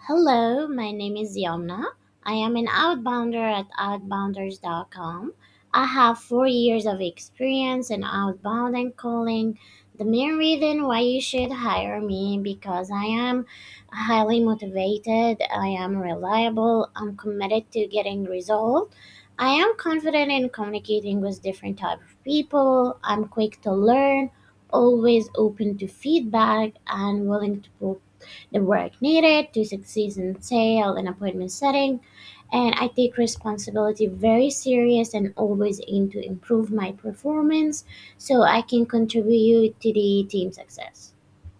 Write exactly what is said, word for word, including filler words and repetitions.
Hello, my name is Yomna. I am an outbounder at outbounders dot com. I have four years of experience in outbound and calling. The main reason why you should hire me because I am highly motivated, I am reliable, I'm committed to getting results. I am confident in communicating with different type of people. I'm quick to learn, always open to feedback and willing to put the work needed to succeed in sale and appointment setting. And I take responsibility very serious and always aim to improve my performance so I can contribute to the team success.